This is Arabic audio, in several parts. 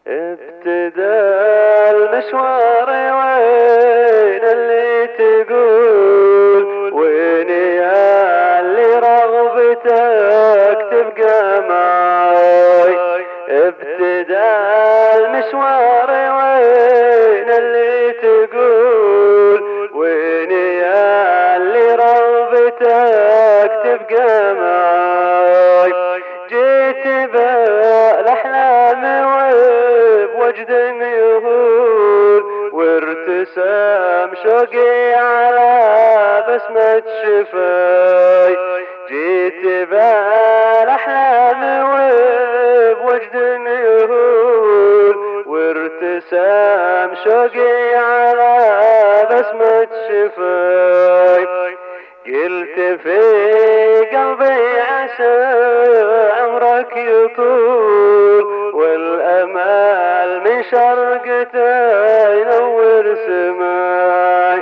ابتدى المشوار وين اللي تقول وين يا اللي رغبتك تبقى معاي. ابتدى المشوار وين اللي تقول وين يا اللي رغبتك تبقى معاي. جيت بالاحلام وبوجد يهول وارتسم شوقي على بسمة شفاي. جيت بالاحلام وبوجد يهول وارتسم شوقي على بسمة شفاي. قلت في قلبي عسى عمرك يطول والامال من شرقته ينور سماي.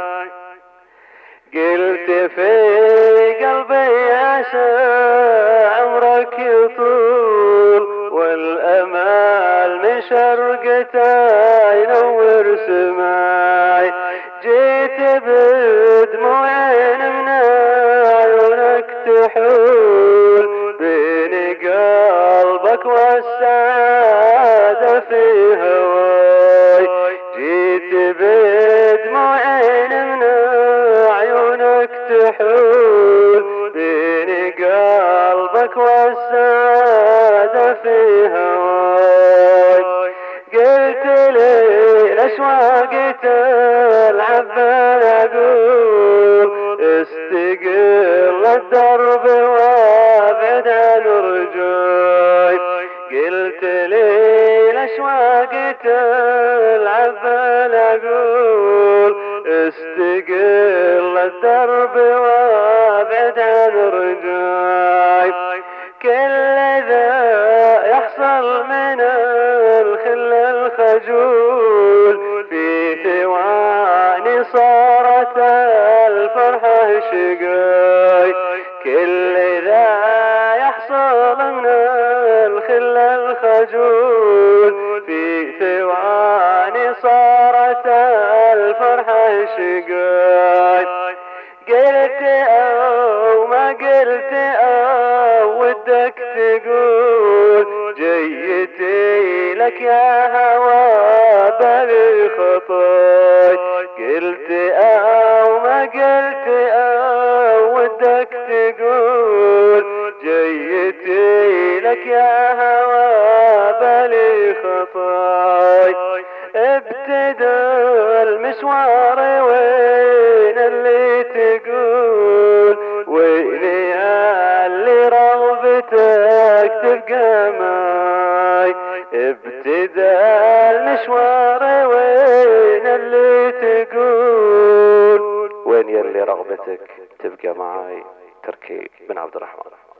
قلت في قلبي عسى عمرك يطول والامال من شرقته ينور سماي. جيت بدموعين من عيونك تحول بين قلبك والسعادة في هواي. جيت بدموعين من عيونك تحول بين قلبك والسعادة في هواي. قلت لي الاشواق تلعب بالعقول استقل الدرب وابعد عن رجوي. قلت لي الاشواق تلعب بالعقول استقل الدرب وابعد عن رجوي. كل ذا يحصل من الخل الخجول في ثواني صارت الفرحة شقاي. كل ذا يحصل من الخل الخجول في ثواني صارت الفرحة شقاي. قلت او ما قلت او ودك تقول جيتي لك يا هوى بالي خطاي. قلت او ما قلت او ودك تقول جيتي لك يا هوى بالي خطاي. ابتدى المشوار وين اللي تقول وين يا اللي رغبتك تبقى معاي. ابتدى المشوار وين اللي تقول وين يا اللي رغبتك تبقى معاي. تركي بن عبد الرحمن.